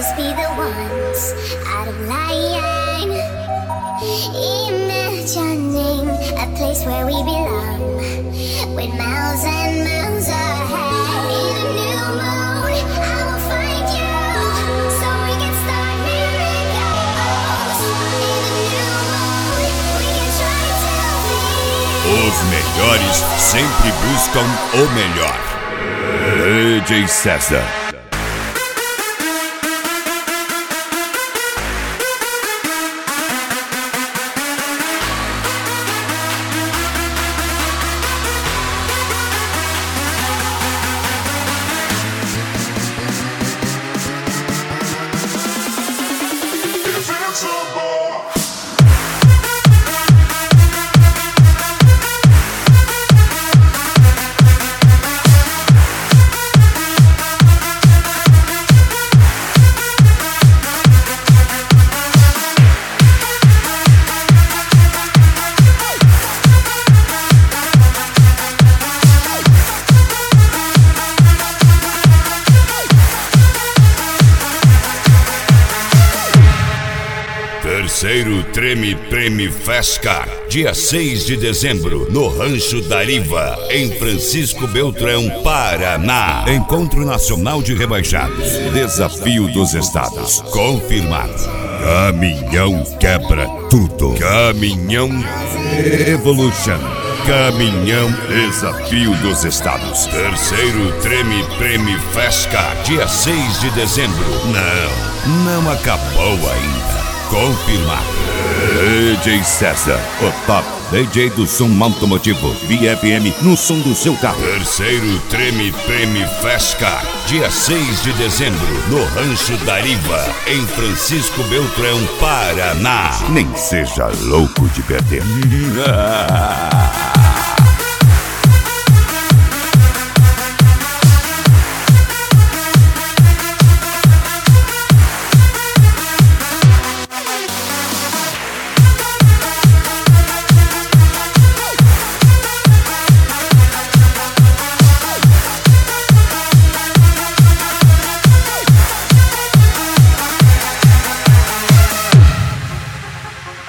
must be the ones out of line, imagining a place where we belong, with miles and miles ahead. In a new mood, I will find you, so we can start miracles. In a new mood, we can try to be. Os melhores sempre buscam o melhor. DJ César. Terceiro Treme Prêmio Fescar, dia 6 de dezembro, no Rancho da Riva, em Francisco Beltrão, Paraná. Encontro Nacional de Rebaixados, Desafio dos Estados. Confirmado. Caminhão quebra tudo. Caminhão Evolution. Caminhão Desafio dos Estados. Terceiro Treme Prêmio Fescar, dia 6 de dezembro. Não acabou ainda. Confirmado. DJ César, o top DJ do som automotivo VFM no som do seu carro. Terceiro Treme Prêmio Fescar, dia 6 de dezembro, no Rancho da Riva, em Francisco Beltrão, Paraná. Nem seja louco de perder.